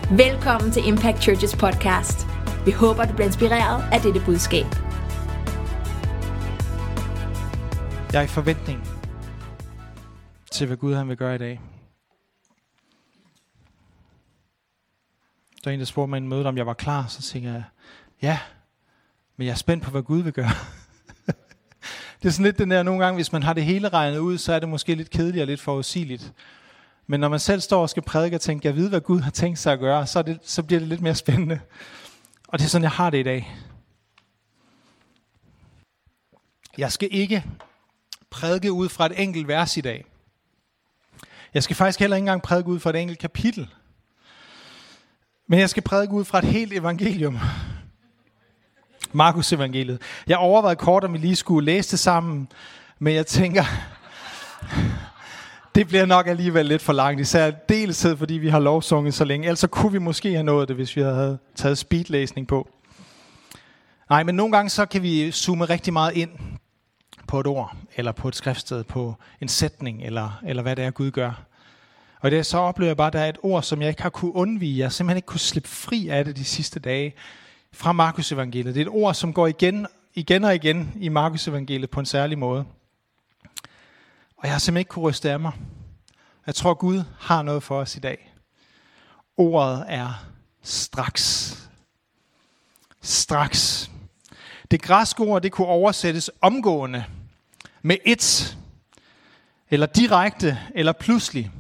Velkommen til Impact Churches podcast. Vi håber, du bliver inspireret af dette budskab. Jeg er i forventning til, hvad Gud han vil gøre i dag. Der er en, der spurgte mig i en møde, om jeg var klar. Så tænker jeg, ja, men jeg er spændt på, hvad Gud vil gøre. Det er sådan lidt den der, nogle gange, hvis man har det hele regnet ud, så er det måske lidt kedeligt og lidt forudsigeligt. Men når man selv står og skal prædike og tænke, jeg ved, hvad Gud har tænkt sig at gøre, så bliver det lidt mere spændende. Og det er sådan, jeg har det i dag. Jeg skal ikke prædike ud fra et enkelt vers i dag. Jeg skal faktisk heller ikke engang prædike ud fra et enkelt kapitel. Men jeg skal prædike ud fra et helt evangelium. Markus evangeliet. Jeg overvejede kort, om vi lige skulle læse det sammen, men jeg tænker, det bliver nok alligevel lidt for langt, især deltid, fordi vi har lovsunget så længe. Ellers kunne vi måske have nået det, hvis vi havde taget speedlæsning på. Nej, men nogle gange så kan vi zoome rigtig meget ind på et ord, eller på et skriftsted, på en sætning, eller hvad det er, Gud gør. Og det så oplever jeg bare, at der er et ord, som jeg ikke har kunne undvige. Jeg simpelthen ikke kunne slippe fri af det de sidste dage fra Markus evangeliet. Det er et ord, som går igen og igen i Markus evangeliet på en særlig måde. Og jeg har simpelthen ikke kunne ryste af mig. Jeg tror, Gud har noget for os i dag. Ordet er straks. Straks. Det græske ord, det kunne oversættes omgående, med et, eller direkte, eller pludselig.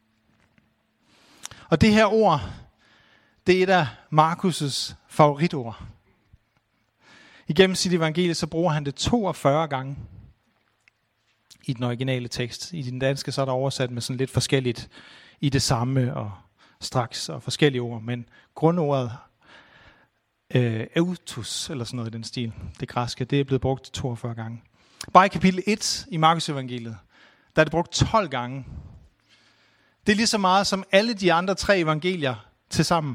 Og det her ord, det er et af Markus' favoritord. Igennem sit evangelie, så bruger han det 42 gange i den originale tekst. I den danske, så er der oversat med sådan lidt forskelligt i det samme og straks og forskellige ord. Men grundordet eutus, eller sådan noget i den stil, det græske, det er blevet brugt 42 gange. Bare i kapitel 1 i Markus evangeliet, der er det brugt 12 gange. Det er lige så meget som alle de andre 3 evangelier til sammen.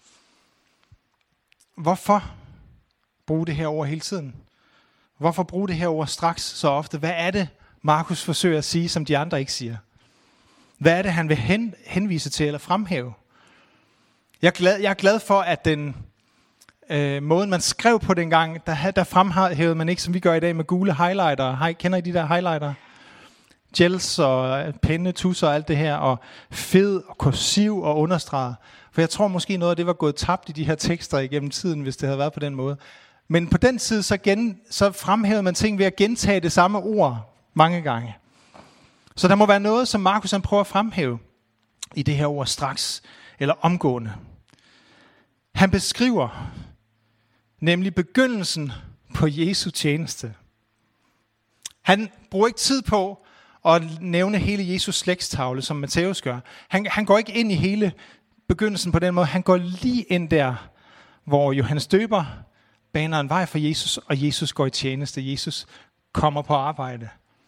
Hvorfor bruge det her ord hele tiden? Hvorfor bruge det her ord straks så ofte? Hvad er det, Markus forsøger at sige, som de andre ikke siger? Hvad er det, han vil henvise til eller fremhæve? Jeg er glad for, at den måden, man skrev på dengang, der fremhævede man ikke, som vi gør i dag, med gule highlighter. Kender I de der highlighter? Gels og penne, tusser og alt det her, og fed og kursiv og understreget. For jeg tror måske noget af det var gået tabt i de her tekster igennem tiden, hvis det havde været på den måde. Men på den side, så fremhævede man ting ved at gentage det samme ord mange gange. Så der må være noget, som Markus han prøver at fremhæve i det her ord straks, eller omgående. Han beskriver nemlig begyndelsen på Jesu tjeneste. Han bruger ikke tid på at nævne hele Jesus slægtstavle, som Matthæus gør. Han går ikke ind i hele begyndelsen på den måde. Han går lige ind der, hvor Johannes Døber baner en vej for Jesus, og Jesus går i tjeneste. Jesus kommer på arbejde.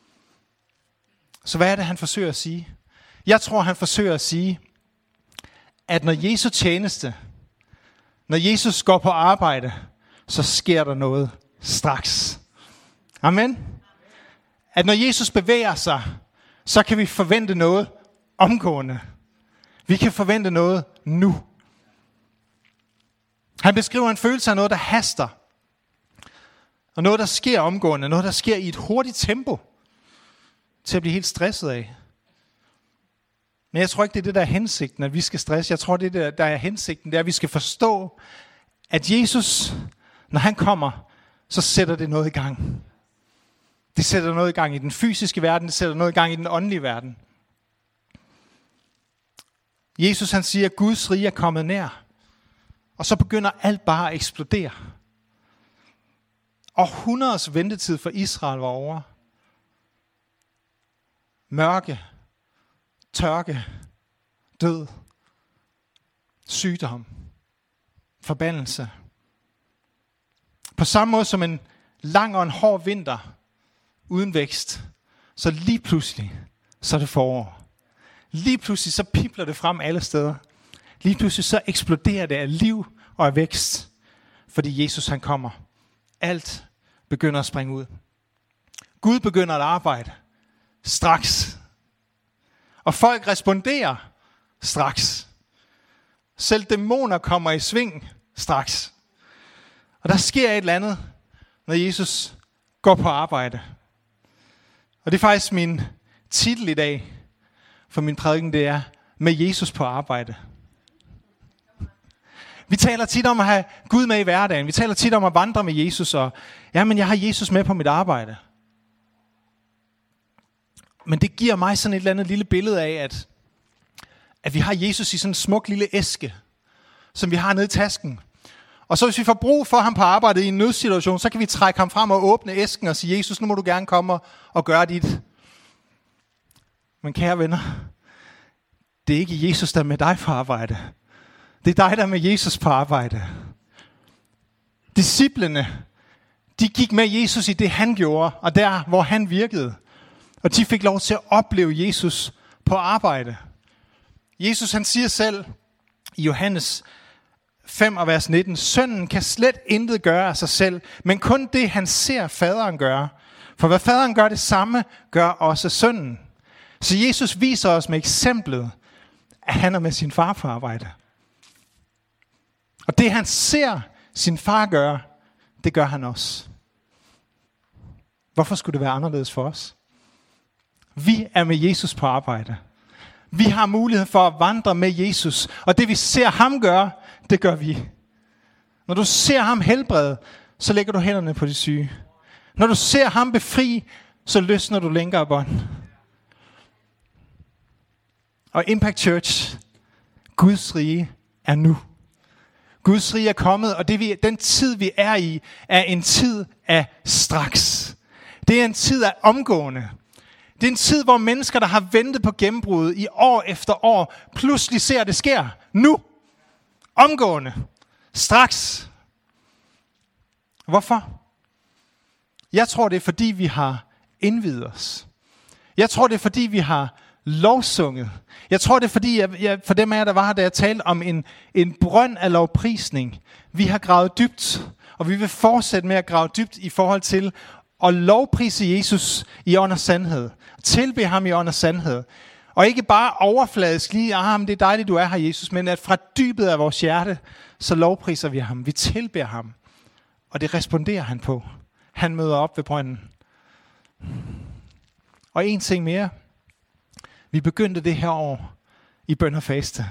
Så hvad er det, han forsøger at sige? Jeg tror, han forsøger at sige, at når Jesus tjeneste, når Jesus går på arbejde, så sker der noget straks. Amen. At når Jesus bevæger sig, så kan vi forvente noget omgående. Vi kan forvente noget nu. Han beskriver en følelse af noget, der haster. Og noget, der sker omgående. Noget, der sker i et hurtigt tempo. Til at blive helt stresset af. Men jeg tror ikke, det er det, der er hensigten, at vi skal stresse. Jeg tror, det der er hensigten, det er, at vi skal forstå, at Jesus, når han kommer, så sætter det noget i gang. Det sætter noget i gang i den fysiske verden, det sætter noget i gang i den åndelige verden. Jesus han siger, at Guds rige er kommet nær. Og så begynder alt bare at eksplodere. Århundreders ventetid for Israel var over. Mørke, tørke, død, sygdom, forbandelse. På samme måde som en lang og en hård vinter uden vækst, så lige pludselig, så er det forår. Lige pludselig, så pibler det frem alle steder. Lige pludselig, så eksploderer det af liv og af vækst, fordi Jesus han kommer. Alt begynder at springe ud. Gud begynder at arbejde straks. Og folk responderer straks. Selv dæmoner kommer i sving straks. Og der sker et eller andet, når Jesus går på arbejde. Og det er faktisk min titel i dag for min prædiken, det er med Jesus på arbejde. Vi taler tit om at have Gud med i hverdagen. Vi taler tit om at vandre med Jesus. Og men jeg har Jesus med på mit arbejde. Men det giver mig sådan et eller andet lille billede af, at vi har Jesus i sådan en smuk lille æske, som vi har nede i tasken. Og så hvis vi får brug for ham på arbejdet i en nødsituation, så kan vi trække ham frem og åbne æsken og sige, Jesus, nu må du gerne komme og gøre dit. Men kære venner, det er ikke Jesus, der er med dig på arbejde. Det er dig, der er med Jesus på arbejde. Disciplene, de gik med Jesus i det, han gjorde, og der, hvor han virkede. Og de fik lov til at opleve Jesus på arbejde. Jesus, han siger selv i Johannes 5 og vers 19, sønnen kan slet intet gøre af sig selv, men kun det, han ser faderen gøre. For hvad faderen gør, det samme gør også sønnen. Så Jesus viser os med eksemplet, at han er med sin far på arbejde. Og det, han ser sin far gøre, det gør han også. Hvorfor skulle det være anderledes for os? Vi er med Jesus på arbejde. Vi har mulighed for at vandre med Jesus, og det vi ser ham gøre, det gør vi. Når du ser ham helbrede, så lægger du hænderne på de syge. Når du ser ham befri, så løsner du lænker og bånd. Og Impact Church, Guds rige er nu. Guds rige er kommet, og den tid vi er i, er en tid af straks. Det er en tid af omgående. Det er en tid, hvor mennesker, der har ventet på gennembruddet i år efter år, pludselig ser, at det sker nu. Omgående. Straks. Hvorfor? Jeg tror, det er fordi, vi har indviet os. Jeg tror, det er fordi, vi har lovsunget. Jeg tror, det er fordi, for dem af jer, der var her, da jeg talte om en brønd af lovprisning. Vi har gravet dybt, og vi vil fortsætte med at grave dybt i forhold til at lovprise Jesus i ånd og sandhed. Tilbe ham i ånd og sandhed. Og ikke bare overfladisk lige, men det er dejligt, du er her, Jesus, men at fra dybet af vores hjerte, så lovpriser vi ham. Vi tilbeder ham. Og det responderer han på. Han møder op ved brønden. Og en ting mere. Vi begyndte det her år i bøn og faste.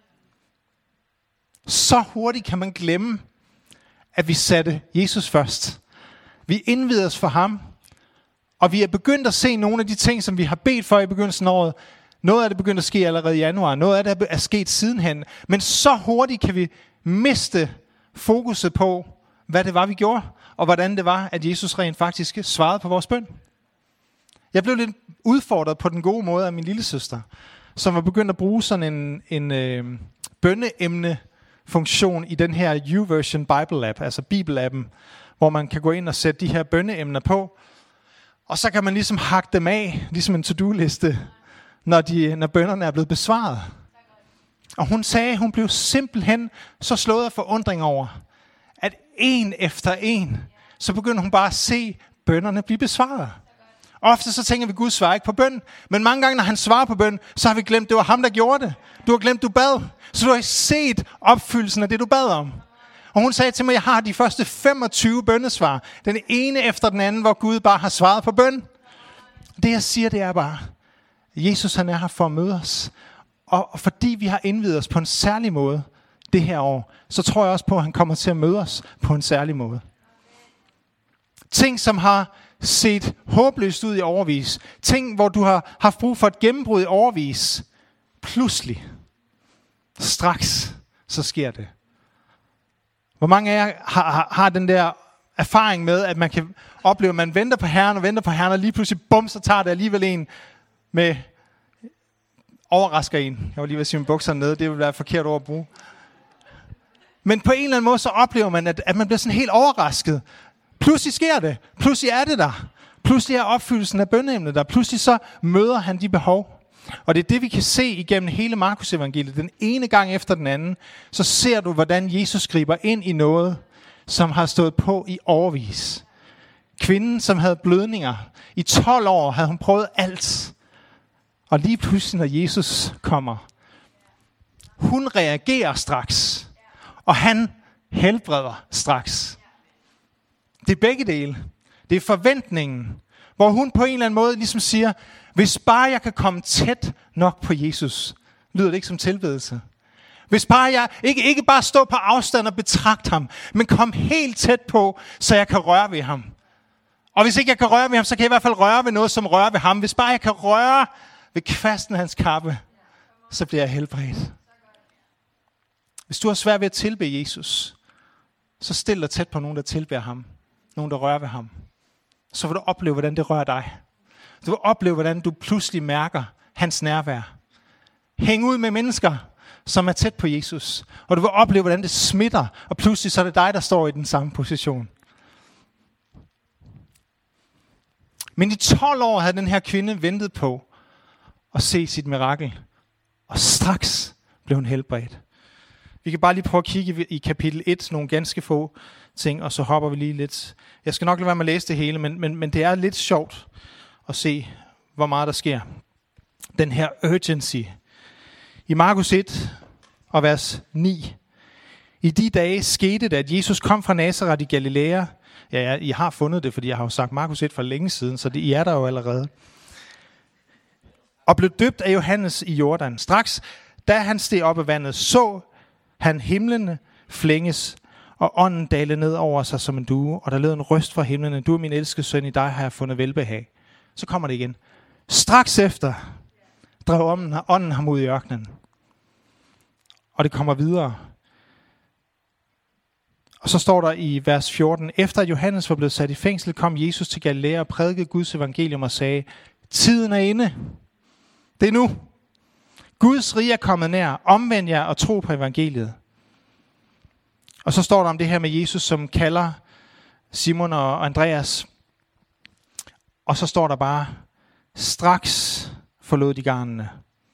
Så hurtigt kan man glemme, at vi satte Jesus først. Vi indviede os for ham, og vi er begyndt at se nogle af de ting, som vi har bedt for i begyndelsen af året. Noget af det begyndte at ske allerede i januar, noget af det er sket sidenhen. Men så hurtigt kan vi miste fokuset på, hvad det var, vi gjorde, og hvordan det var, at Jesus rent faktisk svarede på vores bøn. Jeg blev lidt udfordret på den gode måde af min lillesøster, som var begyndt at bruge sådan en bønneemne-funktion i den her YouVersion Bible App, altså Bibel-appen, hvor man kan gå ind og sætte de her bønneemner på, og så kan man ligesom hakke dem af, ligesom en to-do-liste, når bønnerne er blevet besvaret. Og hun sagde, hun blev simpelthen så slået af forundring over, at en efter en, så begynder hun bare at se bønnerne blive besvaret. Ofte så tænker vi, Gud svarer ikke på bøn, men mange gange, når han svarer på bøn, så har vi glemt, det var ham, der gjorde det. Du har glemt, du bad, så du har ikke set opfyldelsen af det, du bad om. Og hun sagde til mig, jeg har de første 25 bønnesvar. Den ene efter den anden, hvor Gud bare har svaret på bøn. Det jeg siger, det er bare, Jesus han er her for at møde os. Og fordi vi har indviet os på en særlig måde det her år, så tror jeg også på, at han kommer til at møde os på en særlig måde. Ting, som har set håbløst ud i overvis. Ting, hvor du har haft brug for et gennembrud i overvis. Pludselig, straks, så sker det. Hvor mange af jer har den der erfaring med, at man kan opleve, at man venter på Herren, og lige pludselig, bum, så tager det alligevel en med, overrasker en. Jeg var lige ved at sige med bukserne nede, det vil være et forkert ord at bruge. Men på en eller anden måde, så oplever man, at man bliver sådan helt overrasket. Pludselig sker det. Pludselig er det der. Pludselig er opfyldelsen af bønneemnet der. Pludselig så møder han de behov. Og det er det, vi kan se igennem hele Markus evangeliet. Den ene gang efter den anden, så ser du, hvordan Jesus griber ind i noget, som har stået på i årevis. Kvinden, som havde blødninger. I 12 år havde hun prøvet alt. Og lige pludselig, når Jesus kommer, hun reagerer straks, og han helbreder straks. Det er begge dele. Det er forventningen, hvor hun på en eller anden måde ligesom siger, hvis bare jeg kan komme tæt nok på Jesus, lyder det ikke som tilbedelse. Hvis bare jeg ikke bare stå på afstand og betragte ham, men kom helt tæt på, så jeg kan røre ved ham. Og hvis ikke jeg kan røre ved ham, så kan jeg i hvert fald røre ved noget, som rører ved ham. Hvis bare jeg kan røre ved kvasten af hans kappe, så bliver jeg helbredt. Hvis du har svært ved at tilbede Jesus, så stil dig tæt på nogen, der tilbeder ham. Nogen, der rører ved ham. Så vil du opleve, hvordan det rører dig. Du vil opleve, hvordan du pludselig mærker hans nærvær. Hæng ud med mennesker, som er tæt på Jesus. Og du vil opleve, hvordan det smitter. Og pludselig så er det dig, der står i den samme position. Men i 12 år havde den her kvinde ventet på at se sit mirakel. Og straks blev hun helbredt. Vi kan bare lige prøve at kigge i kapitel 1, nogle ganske få ting, og så hopper vi lige lidt. Jeg skal nok lade være med at læse det hele, men det er lidt sjovt at se, hvor meget der sker. Den her urgency. I Markus 1 og vers 9. I de dage skete det, at Jesus kom fra Nazaret i Galilea. Ja, I har fundet det, fordi jeg har jo sagt Markus 1 for længe siden, så I er der jo allerede. Og blev døbt af Johannes i Jordan. Straks, da han steg op af vandet, så han himlene flænges, og ånden dalede ned over sig som en due, og der lød en røst fra himlene. Du er min elskede søn, i dig har jeg fundet velbehag. Så kommer det igen. Straks efter drev ånden ham ud i ørkenen. Og det kommer videre. Og så står der i vers 14, efter at Johannes var blevet sat i fængsel, kom Jesus til Galilea og prædikede Guds evangelium og sagde, tiden er inde. Det er nu. Guds rige er kommet nær. Omvend jer og tro på evangeliet. Og så står der om det her med Jesus, som kalder Simon og Andreas. Og så står der bare, straks forlod de garnene.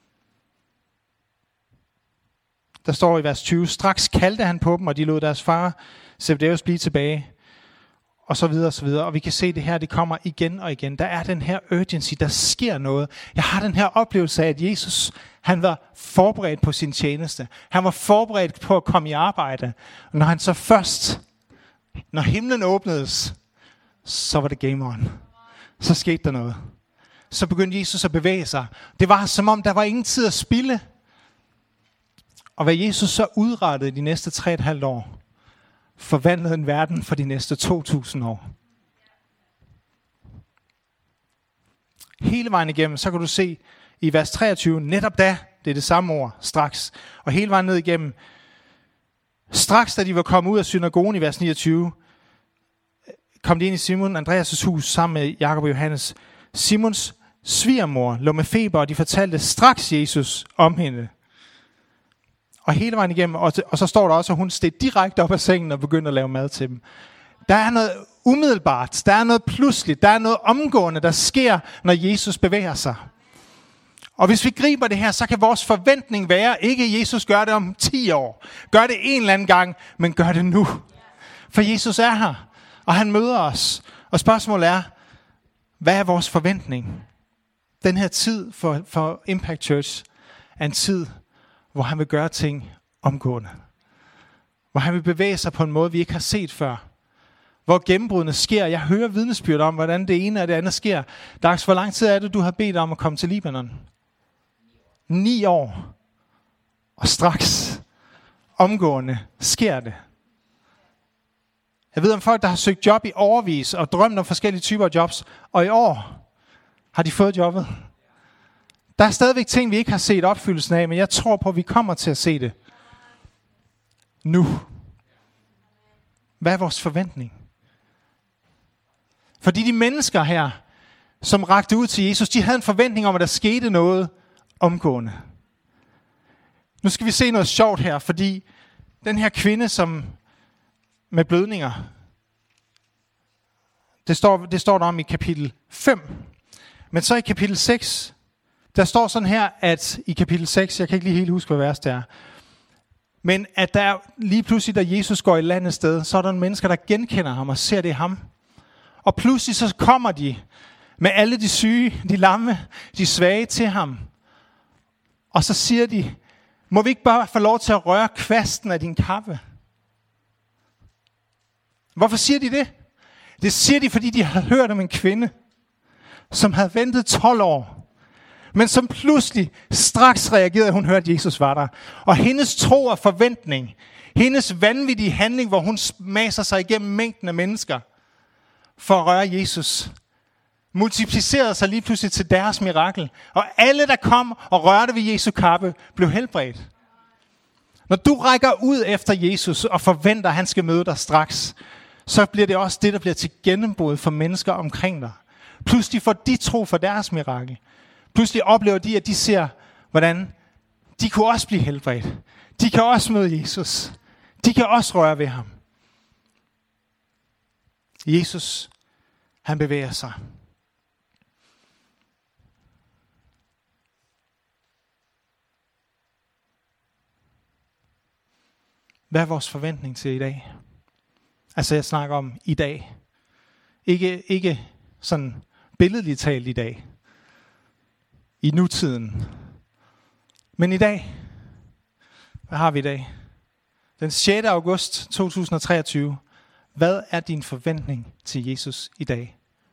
Der står i vers 20, straks kaldte han på dem, og de lod deres far Zebedeus blive tilbage. Og så videre, og så videre. Og vi kan se det her, det kommer igen og igen. Der er den her urgency, der sker noget. Jeg har den her oplevelse af, at Jesus, han var forberedt på sin tjeneste. Han var forberedt på at komme i arbejde. Og når han så først, når himlen åbnedes, så var det game on. Så skete der noget. Så begyndte Jesus at bevæge sig. Det var som om, der var ingen tid at spilde. Og hvad Jesus så udrettede de næste 3,5 år, forvandlede en verden for de næste 2.000 år. Hele vejen igennem, så kan du se i vers 23, netop da, det er det samme ord, straks. Og hele vejen ned igennem, straks da de var kommet ud af synagogen i vers 29, kom de ind i Simon Andreas' hus sammen med Jakob og Johannes. Simons svigermor lå med feber, og de fortalte straks Jesus om hende. Og hele vejen igennem, og så står der også, at hun steg direkte op af sengen og begyndte at lave mad til dem. Der er noget umiddelbart, der er noget pludseligt, der er noget omgående, der sker, når Jesus bevæger sig. Og hvis vi griber det her, så kan vores forventning være, ikke at Jesus gør det om 10 år. Gør det en eller anden gang, men gør det nu. For Jesus er her, og han møder os. Og spørgsmålet er, hvad er vores forventning? Den her tid for Impact Church er en tid, hvor han vil gøre ting omgående. Hvor han vil bevæge sig på en måde, vi ikke har set før. Hvor gennembruddene sker. Jeg hører vidnesbyrd om, hvordan det ene og det andet sker. Dags, hvor lang tid er det, du har bedt om at komme til Libanon? 9 år. Og straks, omgående, sker det. Jeg ved om folk, der har søgt job i årevis og drømt om forskellige typer af jobs, og i år har de fået jobbet. Der er stadigvæk ting, vi ikke har set opfyldelsen af, men jeg tror på, at vi kommer til at se det nu. Hvad er vores forventning? Fordi de mennesker her, som rakte ud til Jesus, de havde en forventning om, at der skete noget omgående. Nu skal vi se noget sjovt her, fordi den her kvinde, som med blødninger, det står der om i kapitel 5. Men så i kapitel 6, der står sådan her, at i kapitel 6, jeg kan ikke lige helt huske, hvad vers det er, men at der lige pludselig, da Jesus går i landet sted, så er der nogle mennesker, der genkender ham og ser det ham. Og pludselig så kommer de med alle de syge, de lamme, de svage til ham. Og så siger de, Må vi ikke bare få lov til at røre kvasten af din kappe? Hvorfor siger de det? Det siger de, fordi de har hørt om en kvinde, som havde ventet 12 år, men som pludselig straks reagerede, at hun hørte, at Jesus var der. Og hendes tro og forventning, hendes vanvittige handling, hvor hun maser sig igennem mængden af mennesker for at røre Jesus, multiplicerede sig lige pludselig til deres mirakel. Og alle, der kom og rørte ved Jesu kappe, blev helbredt. Når du rækker ud efter Jesus og forventer, at han skal møde dig straks, så bliver det også det, der bliver til gennembrud for mennesker omkring dig. Pludselig får de tro for deres mirakel. Pludselig oplever de, at de ser, hvordan de kunne også blive helbredt. De kan også møde Jesus. De kan også røre ved ham. Jesus, han bevæger sig. Hvad er vores forventning til i dag? Altså jeg snakker om i dag. Ikke sådan billedligt talt i dag. I nutiden. Men i dag. Hvad har vi i dag? Den 6. august 2023. Hvad er din forventning til Jesus i dag?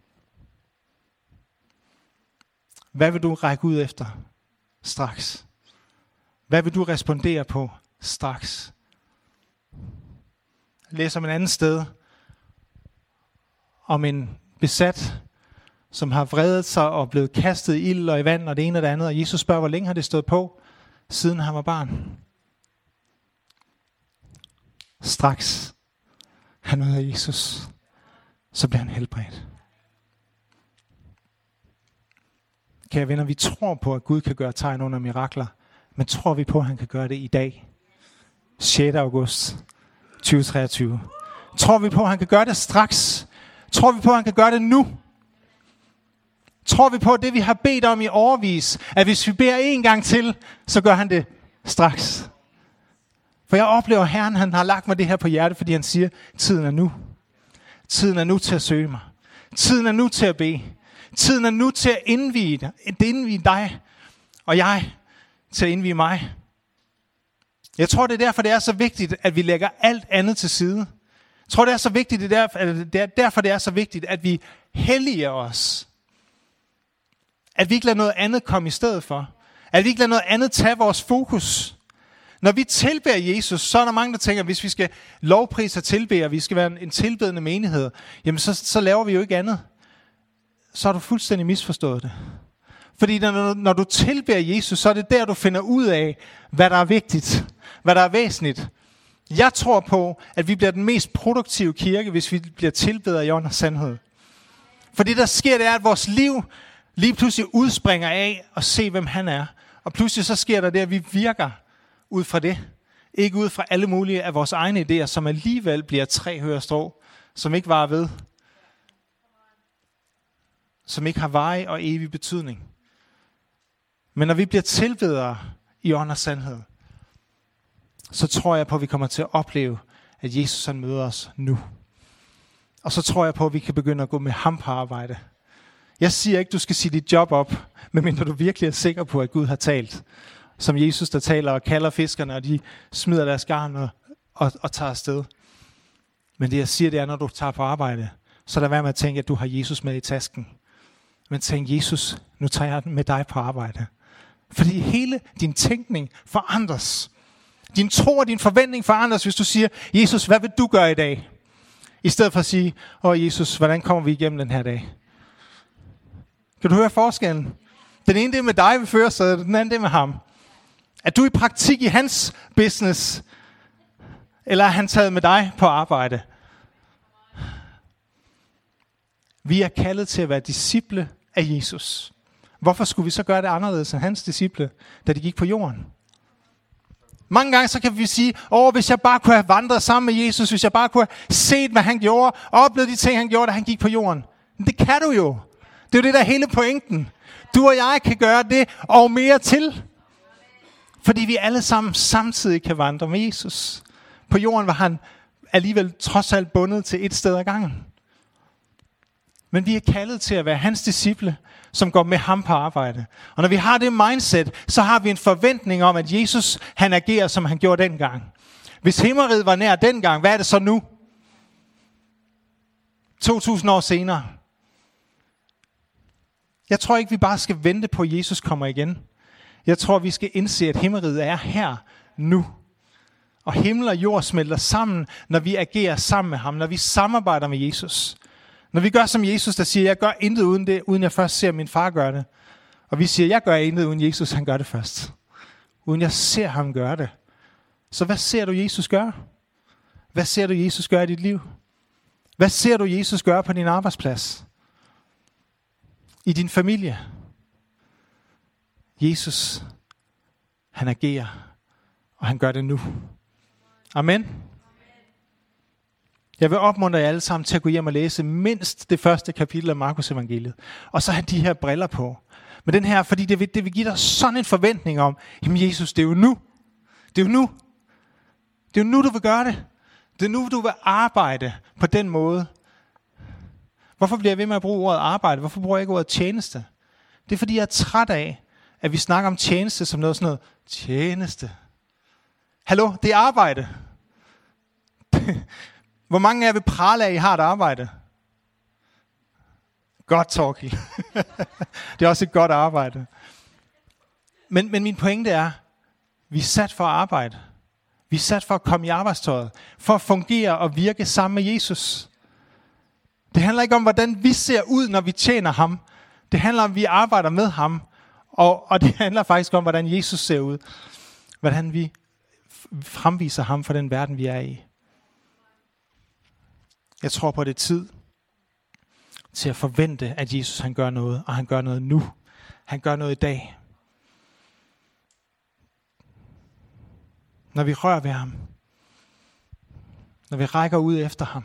Hvad vil du række ud efter straks? Hvad vil du respondere på straks? Jeg læser om et andet sted om en besat, som har vredet sig og blevet kastet i ild og i vand og det ene og det andet. Og Jesus spørger, hvor længe har det stået på, siden han var barn? Straks han møder Jesus, så bliver han helbredt. Kære venner, vi tror på, at Gud kan gøre tegn under mirakler, men tror vi på, at han kan gøre det i dag? 6. august 2023. Tror vi på, at han kan gøre det straks? Tror vi på, at han kan gøre det nu? Tror vi på, at det vi har bedt om i årevis, at hvis vi beder en gang til, så gør han det straks? For jeg oplever, at Herren han har lagt mig det her på hjertet, fordi han siger, tiden er nu. Tiden er nu til at søge mig. Tiden er nu til at bede. Tiden er nu til at indvie dig, og jeg til at indvie mig. Jeg tror, det er derfor, det er så vigtigt, at vi lægger alt andet til side. Jeg tror, det er så vigtigt, det er derfor, det er så vigtigt, at vi helliger os. At vi ikke lader noget andet komme i stedet for. At vi ikke lader noget andet tage vores fokus. Når vi tilbeder Jesus, så er der mange, der tænker, at hvis vi skal lovprise og tilbede, og vi skal være en tilbedende menighed, jamen så laver vi jo ikke andet. Så har du fuldstændig misforstået det. Fordi når du tilbeder Jesus, så er det der, du finder ud af, hvad der er vigtigt, hvad der er væsentligt. Jeg tror på, at vi bliver den mest produktive kirke, hvis vi bliver tilbeder i ånd og sandhed. For det, der sker, det er, at vores liv lige pludselig udspringer af at se, hvem han er. Og pludselig så sker der det, at vi virker ud fra det. Ikke ud fra alle mulige af vores egne idéer, som alligevel bliver 3 højer strå, som ikke varer ved. Som ikke har varig og evig betydning. Men når vi bliver tilbedere i ånd og sandhed, så tror jeg på, at vi kommer til at opleve, at Jesus han møder os nu. Og så tror jeg på, at vi kan begynde at gå med ham på arbejde. Jeg siger ikke, du skal sige dit job op, medmindre du virkelig er sikker på, at Gud har talt. Som Jesus, der taler og kalder fiskerne, og de smider deres garn og tager afsted. Men det jeg siger, det er, når du tager på arbejde, så lad være med at tænke, at du har Jesus med i tasken. Men tænk, Jesus, nu tager jeg med dig på arbejde. Fordi hele din tænkning forandres. Din tro og din forventning forandres, hvis du siger, Jesus, hvad vil du gøre i dag? I stedet for at sige, Jesus, hvordan kommer vi igennem den her dag? Kan du høre forskellen? Den ene det er med dig ved førersædet, den anden det er med ham. Er du i praktik i hans business? Eller er han taget med dig på arbejde? Vi er kaldet til at være disciple af Jesus. Hvorfor skulle vi så gøre det anderledes end hans disciple, da de gik på jorden? Mange gange så kan vi sige, hvis jeg bare kunne have vandret sammen med Jesus, hvis jeg bare kunne have set, hvad han gjorde, og oplevet de ting, han gjorde, da han gik på jorden. Men det kan du jo. Det er jo det, der er hele pointen. Du og jeg kan gøre det, og mere til. Fordi vi alle sammen samtidig kan vandre med Jesus. På jorden var han alligevel trods alt bundet til et sted ad gangen. Men vi er kaldet til at være hans disciple, som går med ham på arbejde. Og når vi har det mindset, så har vi en forventning om, at Jesus, han agerer, som han gjorde dengang. Hvis himmeriget var nær dengang, hvad er det så nu? 2000 år senere. Jeg tror ikke, vi bare skal vente på, at Jesus kommer igen. Jeg tror, vi skal indse, at himmeriget er her nu. Og himmel og jord smelter sammen, når vi agerer sammen med ham, når vi samarbejder med Jesus. Når vi gør som Jesus, der siger, jeg gør intet uden det, uden jeg først ser min far gøre det. Og vi siger, jeg gør intet uden Jesus, han gør det først. Uden jeg ser ham gøre det. Så hvad ser du Jesus gøre? Hvad ser du Jesus gøre i dit liv? Hvad ser du Jesus gøre på din arbejdsplads? I din familie? Jesus, han agerer, og han gør det nu. Amen. Jeg vil opmuntre jer alle sammen til at gå hjem og læse mindst det første kapitel af Markus evangeliet. Og så have de her briller på. Men den her, fordi det vil give dig sådan en forventning om, jamen Jesus, det er jo nu. Det er jo nu. Det er jo nu, du vil gøre det. Det er nu, du vil arbejde på den måde. Hvorfor bliver jeg ved med at bruge ordet arbejde? Hvorfor bruger jeg ikke ordet tjeneste? Det er fordi, jeg er træt af, at vi snakker om tjeneste som noget sådan noget. Tjeneste. Hallo, det er arbejde. Hvor mange af jer vil prale af, at I har et arbejde? Godt, Torkild. Det er også et godt arbejde. Men min pointe er, vi er sat for at arbejde. Vi er sat for at komme i arbejdstøjet. For at fungere og virke sammen med Jesus. Det handler ikke om, hvordan vi ser ud, når vi tjener ham. Det handler om, at vi arbejder med ham. Og det handler faktisk om, hvordan Jesus ser ud. Hvordan vi fremviser ham for den verden, vi er i. Jeg tror på, at det er tid til at forvente, at Jesus han gør noget, og han gør noget nu. Han gør noget i dag. Når vi rører ved ham. Når vi rækker ud efter ham.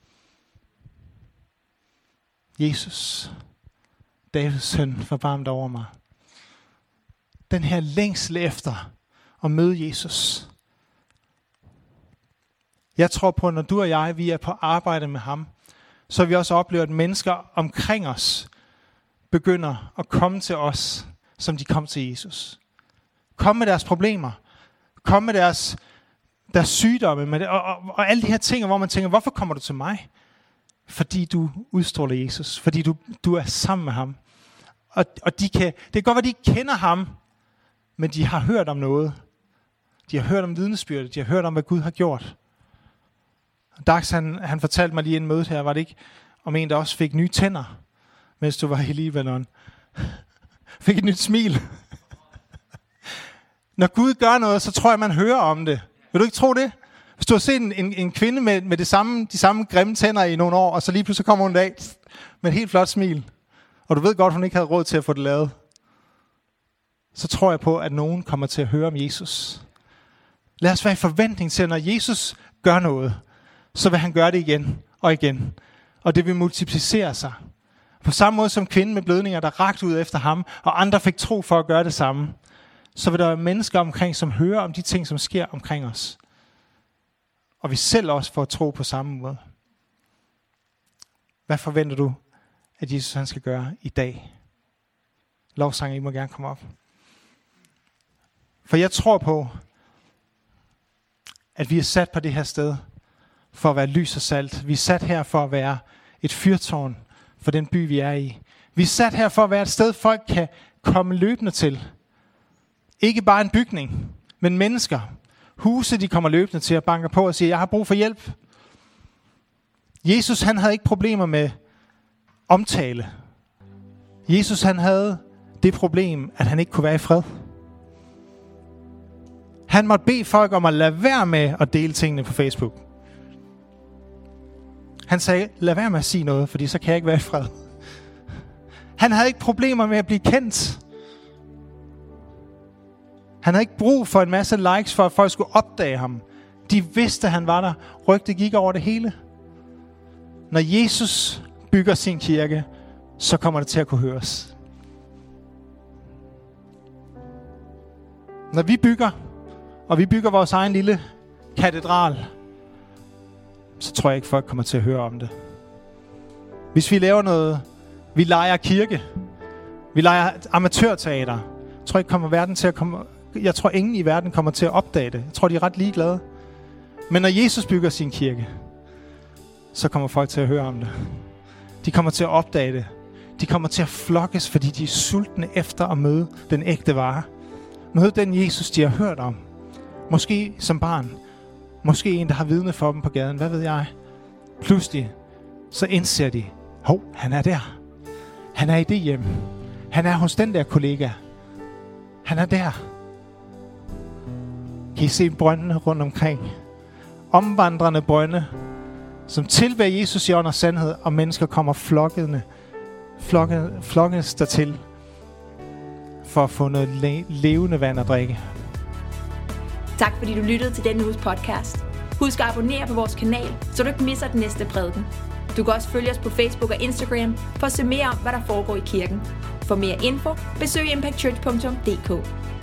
Jesus, Davids søn, forbarm dig over mig. Den her længsel efter at møde Jesus. Jeg tror på, at når du og jeg, vi er på arbejde med ham, så vi også oplever, at mennesker omkring os begynder at komme til os, som de kom til Jesus. Kom med deres problemer. Kom med deres sygdomme. Med det, og alle de her ting, hvor man tænker, hvorfor kommer du til mig? Fordi du udstråler Jesus. Fordi du er sammen med ham. Og det kan godt være, de ikke kender ham, men de har hørt om noget. De har hørt om vidnesbyrdet. De har hørt om, hvad Gud har gjort. Dax, han fortalte mig lige en møde her, var det ikke, om en, der også fik nye tænder, mens du var i Libanon. Fik et nyt smil. Når Gud gør noget, så tror jeg, man hører om det. Vil du ikke tro det? Hvis du har set en kvinde med de samme grimme tænder i nogle år, og så lige pludselig kommer hun en dag med et helt flot smil, og du ved godt, hun ikke havde råd til at få det lavet, så tror jeg på, at nogen kommer til at høre om Jesus. Lad os være i forventning til, at når Jesus gør noget, så vil han gøre det igen og igen. Og det vil multiplicere sig. På samme måde som kvinden med blødninger, der rakte ud efter ham, og andre fik tro for at gøre det samme, så vil der være mennesker omkring, som hører om de ting, som sker omkring os. Og vi selv også får tro på samme måde. Hvad forventer du, at Jesus han skal gøre i dag? Lovsanger, I må gerne komme op. For jeg tror på, at vi er sat på det her sted, for at være lys og salt. Vi er sat her for at være et fyrtårn for den by, vi er i. Vi er sat her for at være et sted, folk kan komme løbende til. Ikke bare en bygning, men mennesker. Huse, de kommer løbende til at banke på og siger, jeg har brug for hjælp. Jesus, han havde ikke problemer med omtale. Jesus, han havde det problem, at han ikke kunne være i fred. Han måtte bede folk om at lade være med at dele tingene på Facebook. Han sagde, lad være med at sige noget, fordi så kan jeg ikke være i fred. Han havde ikke problemer med at blive kendt. Han havde ikke brug for en masse likes, for at folk skulle opdage ham. De vidste, at han var der. Rygtet gik over det hele. Når Jesus bygger sin kirke, så kommer det til at kunne høres. Når vi bygger, og vi bygger vores egen lille katedral, så tror jeg ikke, folk kommer til at høre om det. Hvis vi laver noget, vi leger kirke, vi leger amatørteater, jeg tror ingen i verden kommer til at opdage det. Jeg tror, de er ret ligeglade. Men når Jesus bygger sin kirke, så kommer folk til at høre om det. De kommer til at opdage det. De kommer til at flokkes, fordi de er sultne efter at møde den ægte vare. Møde den Jesus, de har hørt om. Måske som barn. Måske en, der har vidne for dem på gaden. Hvad ved jeg? Pludselig, så indser de, han er der. Han er i det hjem. Han er hos den der kollega. Han er der. Kan I se brøndene rundt omkring? Omvandrende brønde, som tilbærer Jesus i ånd og sandhed, og mennesker kommer flokkes dertil for at få noget levende vand at drikke. Tak fordi du lyttede til denne uges podcast. Husk at abonnere på vores kanal, så du ikke misser den næste prædiken. Du kan også følge os på Facebook og Instagram for at se mere om, hvad der foregår i kirken. For mere info, besøg impactchurch.dk.